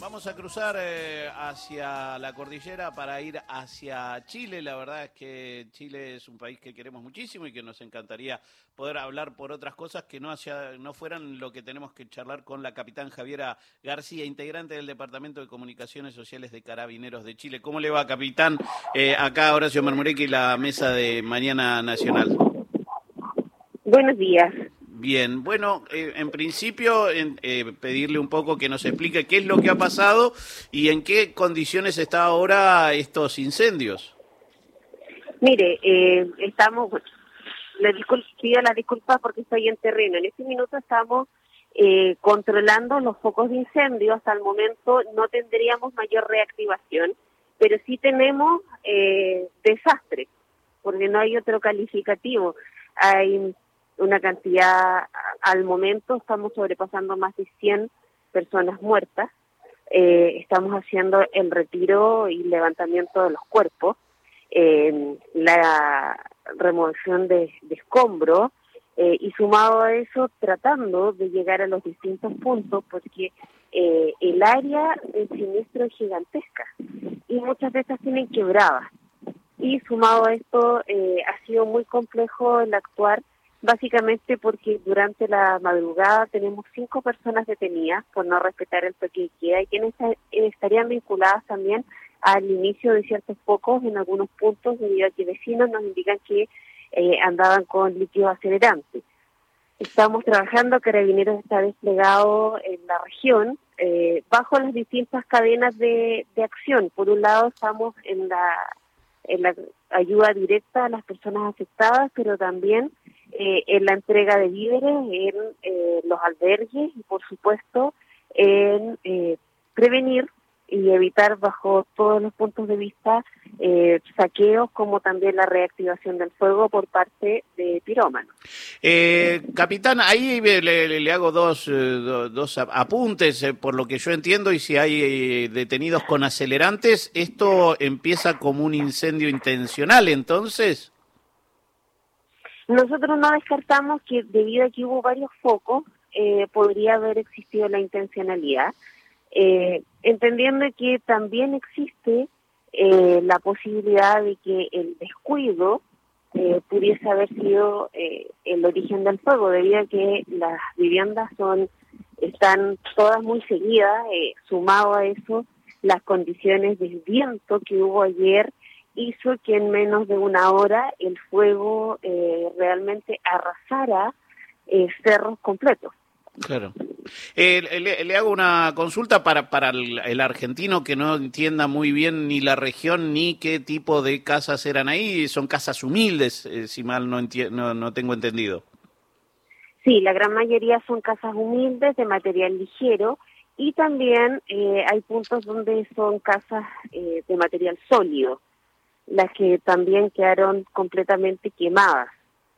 Vamos a cruzar hacia la cordillera para ir hacia Chile. La verdad es que Chile es un país que queremos muchísimo y que nos encantaría poder hablar por otras cosas que no fueran lo que tenemos que charlar con la capitán Javiera García, integrante del Departamento de Comunicaciones Sociales de Carabineros de Chile. ¿Cómo le va, capitán? Acá Horacio Marmurecki, la mesa de Mañana Nacional. Buenos días. Bien, bueno, en principio pedirle un poco que nos explique qué es lo que ha pasado y en qué condiciones está ahora estos incendios. Mire, estamos, pido la disculpa porque estoy en terreno. En este minuto estamos controlando los focos de incendio. Hasta el momento no tendríamos mayor reactivación, pero sí tenemos desastre, porque no hay otro calificativo. Hay una cantidad, al momento estamos sobrepasando más de 100 personas muertas. Estamos haciendo el retiro y levantamiento de los cuerpos, la remoción de escombros, y sumado a eso tratando de llegar a los distintos puntos, porque el área del siniestro es gigantesca y muchas de estas tienen quebradas. Y sumado a esto ha sido muy complejo el actuar, básicamente porque durante la madrugada tenemos 5 personas detenidas por no respetar el toque de queda y quienes estarían vinculadas también al inicio de ciertos focos en algunos puntos, debido a que vecinos nos indican que andaban con líquidos acelerantes. Estamos trabajando, Carabineros está desplegado en la región bajo las distintas cadenas de acción. Por un lado estamos en la ayuda directa a las personas afectadas, pero también en la entrega de víveres, en los albergues y, por supuesto, en prevenir y evitar bajo todos los puntos de vista saqueos, como también la reactivación del fuego por parte de pirómanos. Capitán, ahí le hago dos apuntes, por lo que yo entiendo, y si hay detenidos con acelerantes, ¿esto empieza como un incendio intencional entonces? Nosotros no descartamos que debido a que hubo varios focos, podría haber existido la intencionalidad, entendiendo que también existe la posibilidad de que el descuido pudiese haber sido el origen del fuego, debido a que las viviendas están todas muy seguidas, sumado a eso, las condiciones del viento que hubo ayer hizo que en menos de una hora el fuego realmente arrasara cerros completos. Claro. Le hago una consulta para el argentino que no entienda muy bien ni la región ni qué tipo de casas eran ahí. Son casas humildes, si mal no tengo entendido. Sí, la gran mayoría son casas humildes de material ligero y también hay puntos donde son casas de material sólido, las que también quedaron completamente quemadas.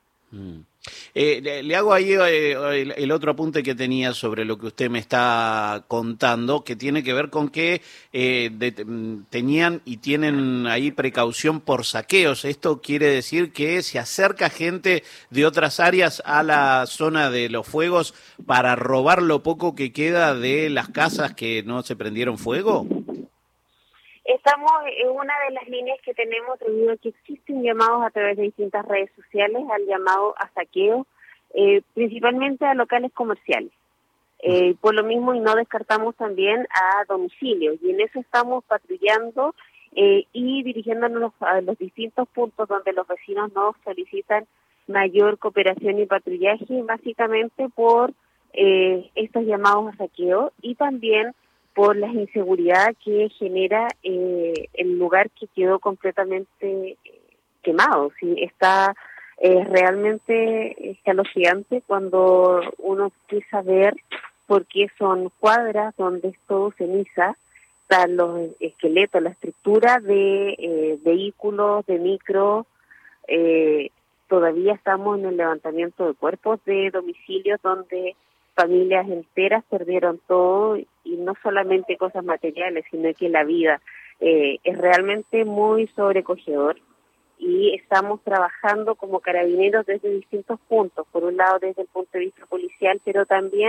Le hago ahí el otro apunte que tenía sobre lo que usted me está contando, que tiene que ver con que tenían y tienen ahí precaución por saqueos. Esto quiere decir que se acerca gente de otras áreas a la zona de los fuegos para robar lo poco que queda de las casas que no se prendieron fuego. Estamos en una de las líneas que tenemos, debido a que existen llamados a través de distintas redes sociales al llamado a saqueo, principalmente a locales comerciales. Por lo mismo, y no descartamos también a domicilios, y en eso estamos patrullando y dirigiéndonos a los distintos puntos donde los vecinos nos solicitan mayor cooperación y patrullaje, básicamente por estos llamados a saqueo y también por la inseguridad que genera el lugar que quedó completamente quemado. ¿Sí? Está realmente escalofriante cuando uno empieza a ver por qué son cuadras donde es todo ceniza, están los esqueletos, la estructura de vehículos, de micro. Todavía estamos en el levantamiento de cuerpos de domicilios donde familias enteras perdieron todo, y no solamente cosas materiales, sino que la vida. Es realmente muy sobrecogedor y estamos trabajando como carabineros desde distintos puntos, por un lado desde el punto de vista policial, pero también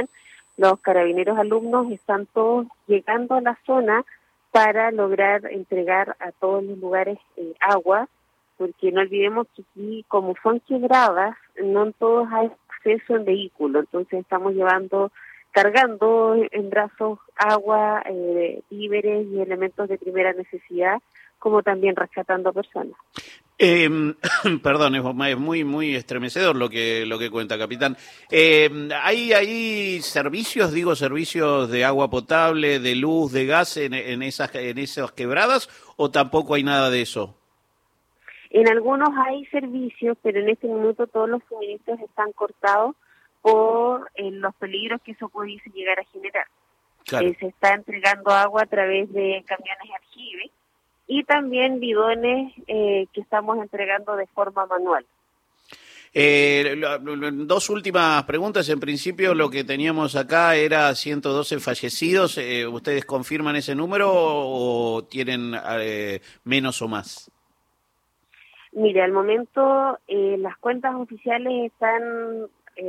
los carabineros alumnos están todos llegando a la zona para lograr entregar a todos los lugares agua, porque no olvidemos que aquí, como son quebradas, no en todos hay acceso en vehículo, entonces estamos cargando en brazos agua, víveres y elementos de primera necesidad, como también rescatando personas. Perdón, es muy muy estremecedor lo que cuenta, capitán. ¿Hay servicios, servicios de agua potable, de luz, de gas en esas quebradas, o tampoco hay nada de eso? En algunos hay servicios, pero en este minuto todos los suministros están cortados por los peligros que eso pudiese llegar a generar. Claro. Se está entregando agua a través de camiones de aljibe y también bidones que estamos entregando de forma manual. Dos últimas preguntas. En principio lo que teníamos acá era 112 fallecidos. ¿Ustedes confirman ese número o tienen menos o más? Mire, al momento las cuentas oficiales están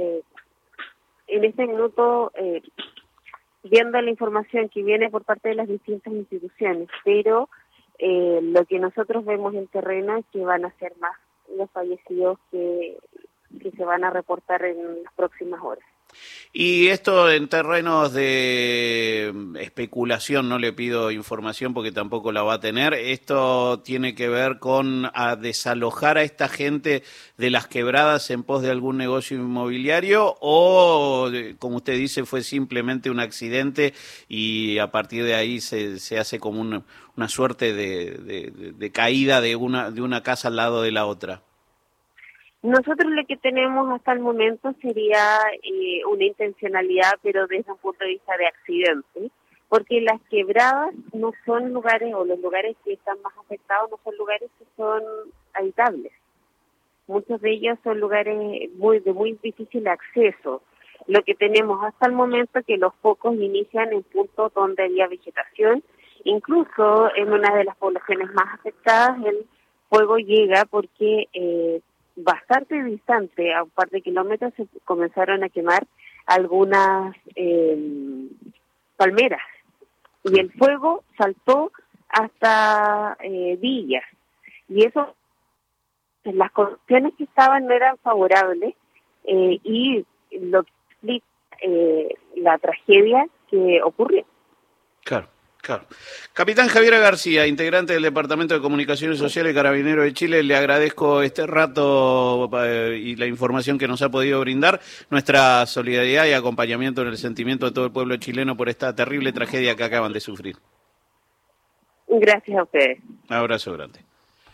en este minuto viendo la información que viene por parte de las distintas instituciones, pero lo que nosotros vemos en terreno es que van a ser más los fallecidos que se van a reportar en las próximas horas. Y esto en terrenos de especulación, no le pido información porque tampoco la va a tener, ¿esto tiene que ver con desalojar a esta gente de las quebradas en pos de algún negocio inmobiliario o, como usted dice, fue simplemente un accidente y a partir de ahí se hace como una suerte de caída de una casa al lado de la otra? Nosotros lo que tenemos hasta el momento sería una intencionalidad, pero desde un punto de vista de accidente, porque las quebradas no son lugares, o los lugares que están más afectados no son lugares que son habitables. Muchos de ellos son lugares de muy difícil acceso. Lo que tenemos hasta el momento es que los focos inician en puntos donde había vegetación, incluso en una de las poblaciones más afectadas el fuego llega porque bastante distante, a un par de kilómetros, se comenzaron a quemar algunas palmeras y el fuego saltó hasta villas y eso, las condiciones que estaban no eran favorables y lo que explica la tragedia que ocurrió. Claro. Claro. Capitán Javiera García, integrante del Departamento de Comunicaciones Sociales Carabinero de Chile, le agradezco este rato y la información que nos ha podido brindar, nuestra solidaridad y acompañamiento en el sentimiento de todo el pueblo chileno por esta terrible tragedia que acaban de sufrir. Gracias a ustedes. Un abrazo grande.